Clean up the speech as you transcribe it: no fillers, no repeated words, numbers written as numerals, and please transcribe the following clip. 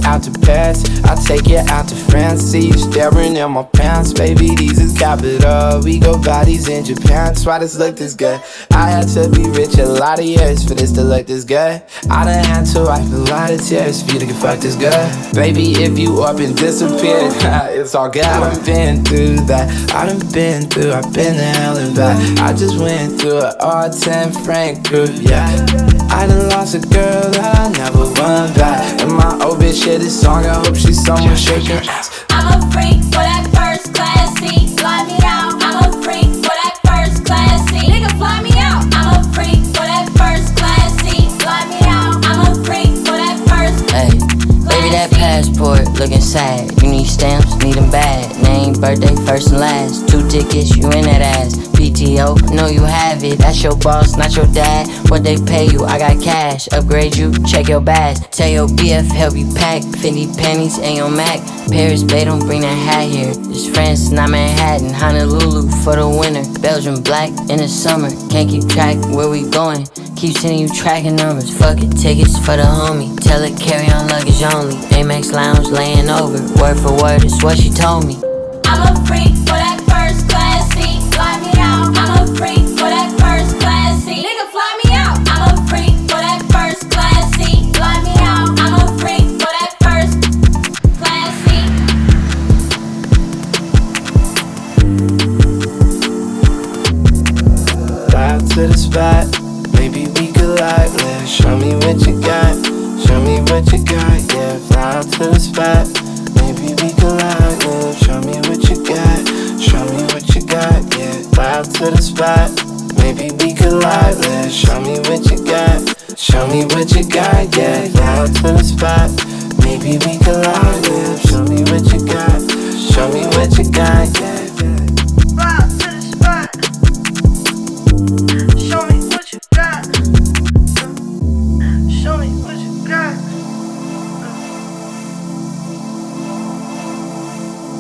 out to Paris, I'll take you out to France. See you staring in my pants, baby, these is capital. We go bodies in Japan, that's why this look this good. I had to be rich a lot of years for this to look this good. I done had to wipe a lot of tears for you to get fucked this good. Baby, if you up and disappeared, it's all good. I done been through that, I done been through, I've been to hell and back. I just went through an R10 Frank crew, yeah. I done lost a girl that I never won back. And my old bitch shit this song, I hope she's someone shaking ass. I'm a freak for that first class seat, fly me out. I'm a freak for that first class seat, nigga fly me out. I'm a freak for that first class seat, fly me out. I'm a freak for that first Hey, baby, that passport looking sad. You need stamps, need them bad. Name, birthday, first and last. 2 tickets, you in that ass. PTO, know you have it. That's your boss, not your dad. What they pay you, I got cash. Upgrade you, check your badge. Tell your BF, help you pack 50 pennies and your Mac. Paris Bay, don't bring that hat here. It's France, not Manhattan. Honolulu for the winter. Belgium black in the summer. Can't keep track where we going. Keep sending you tracking numbers. Fuck it, tickets for the homie. Tell her carry on luggage only. Amex Lounge laying over. Word for word, it's what she told me. I'm a freak for that first class seat, fly me out. I'm a freak for that first class seat, nigga fly me out. I'm a freak for that first class seat, fly me out. I'm a freak for that first class seat. Fly out to the spot, maybe we collide. Yeah, show me what you got, show me what you got. Yeah, fly out to the spot, maybe we collide. Yeah, show me what you got, show me what you got. Yeah, fly out to the spot, maybe we collide. Yeah, show me what you got, show me what you got. Yeah, fly out to the spot, maybe we collide. Yeah, show me what you got, show me what you got. Yeah.